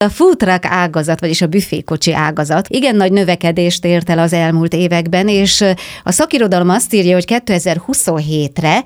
A food truck ágazat, vagyis a büfékocsi ágazat igen nagy növekedést ért el az elmúlt években, és a szakirodalom azt írja, hogy 2027-re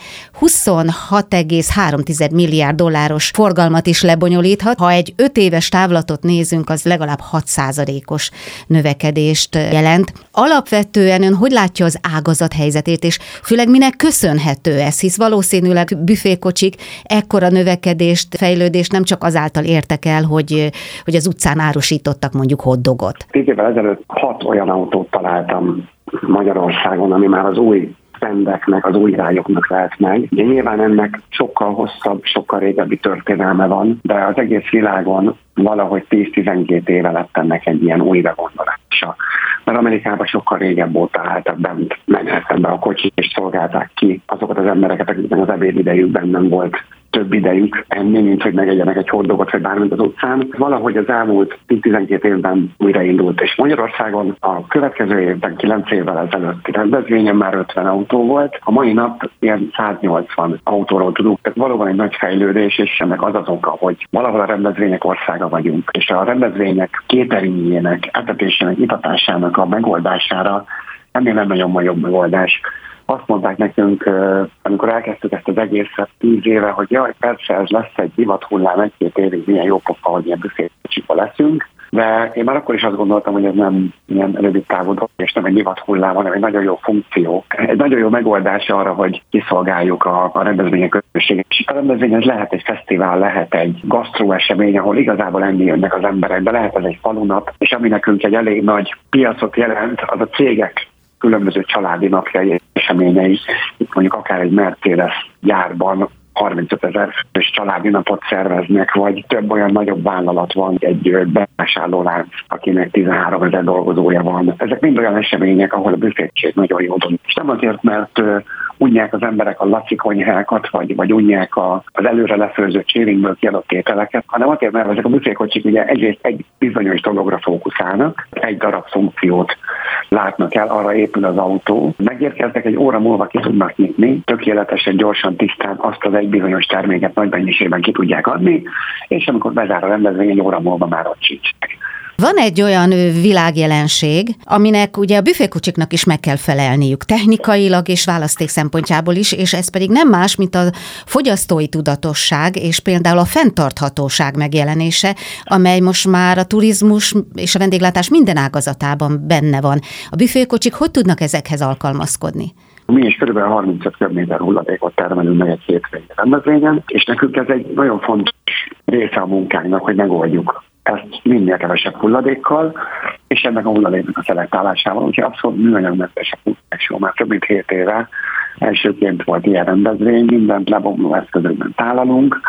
26,3 milliárd dolláros forgalmat is lebonyolíthat. Ha egy 5 éves távlatot nézünk, az legalább 6%-os növekedést jelent. Alapvetően ön hogy látja az ágazat helyzetét, és főleg minek köszönhető ez, hisz valószínűleg büfékocsik ekkora növekedést, fejlődést nem csak azáltal értek el, hogy az utcán árusítottak mondjuk hotdogot. 10 évvel ezelőtt 6 olyan autót találtam Magyarországon, ami már az új trendeknek, az új irányoknak lehet meg. Ugye nyilván ennek sokkal hosszabb, sokkal régebbi történelme van, de az egész világon valahogy 10-12 éve lett ennek egy ilyen újra gondolása. Mert Amerikában sokkal régebb óta álltak bent Manhattanben a kocsik, és szolgálták ki azokat az embereket, akiknek az ebédidejükben nem volt több idejük enni, mint hogy megegyenek egy hotdogot, vagy bármit az utcán. Valahogy az elmúlt 10-12 évben újraindult, és Magyarországon a következő évben, 9 évvel ezelőtti rendezvényen már 50 autó volt. A mai nap ilyen 180 autóról tudunk. Ez valóban egy nagy fejlődés, és ennek az az oka, hogy valahol a rendezvények országa vagyunk, és a rendezvények cateringjének, etetésének, itatásának a megoldására ennél nem nagyon jobb megoldás. Azt mondták nekünk, amikor elkezdtük ezt az egészet 10 éve, hogy jaj, persze ez lesz egy divathullám 1-2 évig, milyen jó pofa, hogy ilyen büfékocsiba leszünk. De én már akkor is azt gondoltam, hogy ez nem ilyen rövid távú dolog, és nem egy divathullám, hanem egy nagyon jó funkció. Egy nagyon jó megoldás arra, hogy kiszolgáljuk a rendezvények közösséget. És a rendezvény ez lehet egy fesztivál, lehet egy gasztróesemény, ahol igazából enni jönnek az emberek, de lehet ez egy falunap, és ami nekünk egy elég nagy piacot jelent, az a cégek különböző családi napjai, eseményei, itt mondjuk akár egy Mercedes gyárban 35 000 fős családi napot szerveznek, vagy több olyan nagyobb vállalat van, egy bevásárlólánc, akinek 13 000 dolgozója van. Ezek mind olyan események, ahol a büfétség nagyon jó dolog. És nem azért, mert unják az emberek a laci konyhákat, vagy unják az előre lefőzött cséringből kiadott ételeket, hanem azért, mert ezek a büfékocsik ugye egyrészt egy bizonyos dologra fókuszálnak, egy darab funkciót látnak el, arra épül az autó. Megérkeznek, egy óra múlva ki tudnak nyitni, tökéletesen, gyorsan, tisztán azt az egy bizonyos terméket nagy mennyiségben ki tudják adni, és amikor bezár a rendezvény, egy óra múlva már ott sincsnek. Van egy olyan világjelenség, aminek ugye a büfékocsiknak is meg kell felelniük technikailag és választék szempontjából is, és ez pedig nem más, mint a fogyasztói tudatosság és például a fenntarthatóság megjelenése, amely most már a turizmus és a vendéglátás minden ágazatában benne van. A büfékocsik hogy tudnak ezekhez alkalmazkodni? Mi is kb. 35 köbméter hulladékot termelünk meg egy hétvégi rendezvényen, és nekünk ez egy nagyon fontos része a munkánknak, hogy megoldjuk ezt minél kevesebb hulladékkal, és ennek a hulladéknak a szelektálásával, úgyhogy abszolút műanyagmentes a Food már több mint 7 éve. Elsőként volt ilyen rendezvény, mindent lebomló eszközökben tálalunk,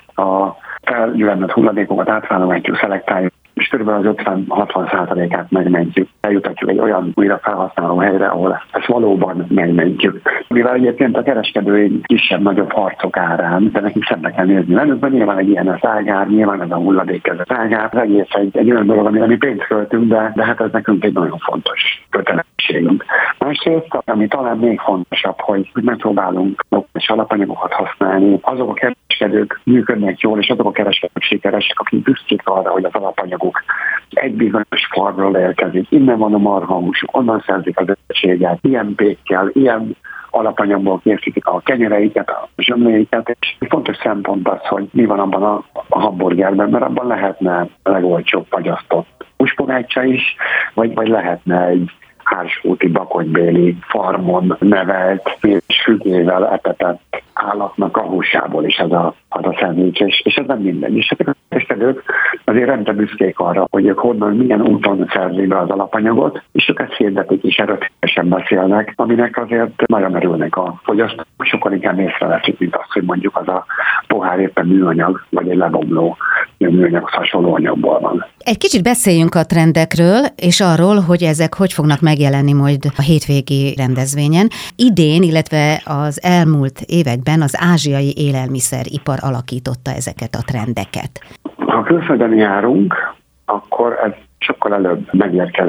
a felgyűlömlött hulladékokat átválogatjuk, szelektáljuk, és kb. Az 50-60%-át megmentjük. Eljutatjuk egy olyan újra felhasználó helyre, ahol ezt valóban megmentjük. Mivel egyébként a kereskedői kisebb-nagyobb harcok árán, de nekik szembe kell nézni velük, mert nyilván egy ilyen a szágár, nyilván ez a hulladékező szágár, az egész egy olyan dolog, amire mi pénzt költünk, de hát ez nekünk egy nagyon fontos kötelességünk. Másrészt, ami talán még fontosabb, hogy megpróbálunk és alapanyagokat használni, azok a kereskedők működnek jól, és azok a kereskedők sikeresek, akik büszkék arra, hogy az alapanyagok egy bizonyos farmról érkezik. Innen van a marhahús, onnan szerzik az zöldséget, ilyen pékkel, ilyen alapanyagból készítik a kenyereiket, a zsömléiket, és fontos szempont az, hogy mi van abban a hamburgerben, mert abban lehetne a legolcsóbb fagyasztott húspogácsa is, vagy lehetne egy hársfúti bakonybéli farmon nevelt és fügével etetett állatnak a húsából is az a szendvics, és ez nem mindegy. És ezek a kereskedők azért rendben büszkék arra, hogy ők honnan, milyen úton szerzik be az alapanyagot, és ők ezt hirdetik és erőteljesen beszélnek, aminek azért nagyon örülnek a fogyasztók, sokkal inkább észreveszik, mint azt, hogy mondjuk az a pohár éppen műanyag, vagy egy lebomló műanyaghoz hasonló anyagból van. Egy kicsit beszéljünk a trendekről, és arról, hogy ezek hogy fognak megjelenni majd a hétvégi rendezvényen. Idén, illetve az elmúlt években az ázsiai élelmiszeripar alakította ezeket a trendeket. Ha külföldön járunk, akkor ez sokkal előbb megérkezett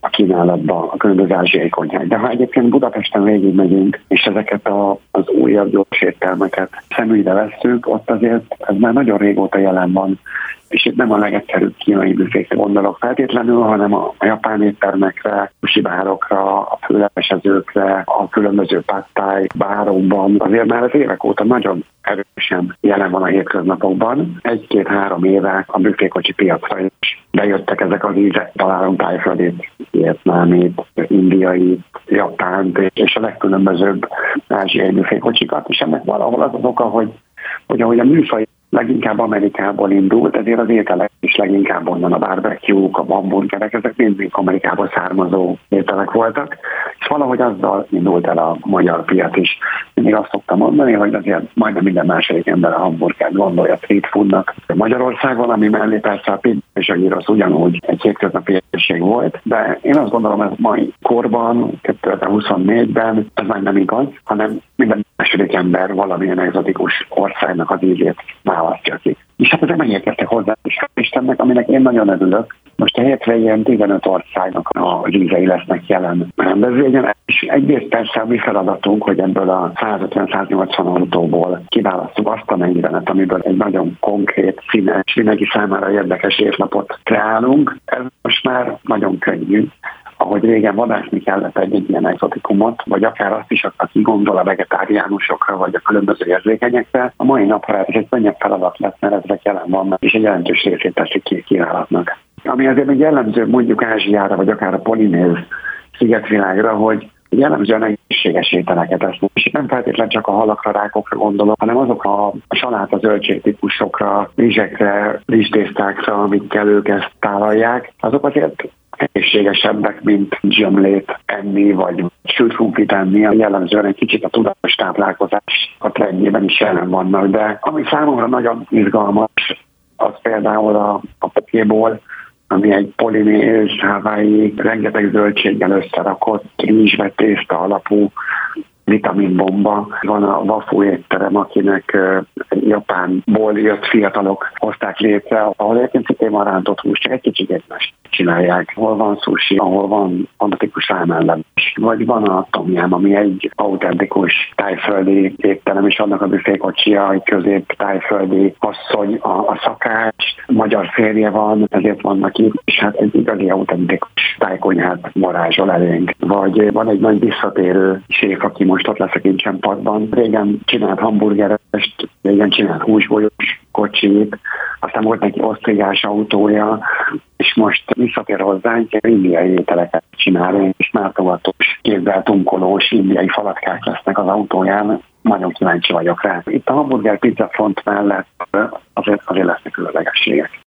a kínálatban a különböző ázsiai konyhák. De ha egyébként Budapesten végigmegyünk, és ezeket az újabb gyors éttermeket szemügyre vesszük, ott azért ez már nagyon régóta jelen van. És itt nem a legegyszerűbb kínai büfékre gondolok feltétlenül, hanem a japán éttermekre, sushi bárokra, a főlevesezőkre, a különböző pad thai bárokban. Azért már az évek óta nagyon erősen jelen van a hétköznapokban. 1-2-3 éve a büfékocsi piacra is bejöttek ezek az ízek. Találunk tájföldit, vietnámit, indiai, japánt és a legkülönbözőbb ázsiai büfékocsikat. És ennek valahol az oka, hogy ahogy a műfaj leginkább Amerikából indult, ezért az ételek is leginkább onnan, a barbecue-k, a hamburgerek, ezek mind Amerikából származó ételek voltak, és valahogy azzal indult el a magyar piac is. Mindig azt szoktam mondani, hogy azért majdnem minden második ember a hamburgert gondolja street foodnak Magyarországon, ami mellé persze a pizza és a gyrosz ugyanúgy egy hétköznapi ételség volt, de én azt gondolom, ez mai korban, 2024-ben ez már nem igaz, hanem minden második ember valamilyen egzotikus országnak az ízét választja ki. És hát ezek megérkeztek hozzá is Istennek, aminek én nagyon örülök. Most a hétre ilyen 15 országnak a ízei lesznek jelen rendezvényen, és egyrészt persze a mi feladatunk, hogy ebből a 150-180 autóból kiválasztjuk azt a mennyivenet, amiből egy nagyon konkrét, színes, mindenki számára érdekes étlapot kreálunk. Ez most már nagyon könnyű. Ahogy régen vadásni kellett egy ilyen exotikumot, vagy akár azt is, aki gondol a vegetáriánusokra, vagy a különböző érzékenyekre, a mai napra ez egy könnyebb feladat lesz, mert ezek jelen vannak, és egy jelentős részét teszik ki kínálatnak. Ami azért még jellemző mondjuk Ázsiára, vagy akár a polinéz szigetvilágra, hogy jellemzően egészséges ételeket esznek. És nem feltétlenül csak a halakra, rákokra gondolok, hanem azok a saláta zöldségtípusokra, rizsekre, rizstésztákra, amikkel ők ezt tálalják, azok azért egészségesebbek, mint zsömlét enni, vagy sült krumplit enni. Jellemzően egy kicsit a tudatos táplálkozás a trendjében is jelen vannak, de ami számomra nagyon izgalmas, az például a pokéból, ami egy polinéz, hawaii, rengeteg zöldséggel összerakott, rizsvetészta alapú vitaminbomba. Van a Wafu étterem, akinek Japánból jött fiatalok hozták létre, ahol egyébként szintén van rántott hús, csak egy kicsit más csinálják. Hol van sushi, ahol van fantasztikus rámellem. Vagy van a tom yum, ami egy autentikus tájföldi étterem, és annak a büfékocsia, egy közép tájföldi asszony, a szakács, magyar férje van, ezért vannak itt, és hát egy igazi autentikus tájkonyhát varázsol elénk. Vagy van egy nagy visszatérő séf, aki most ott lesz a Kincsempatban. Régen csinált hamburgerest, régen csinált húsgolyós kocsit, aztán volt neki osztrigás autója, és most visszatér hozzánk, indiai ételeket csinál, és látogatós, kézzel tunkolós indiai falatkák lesznek az autóján. Nagyon kíváncsi vagyok rá. Itt a hamburger pizza front mellett azért lesznek különlegességek.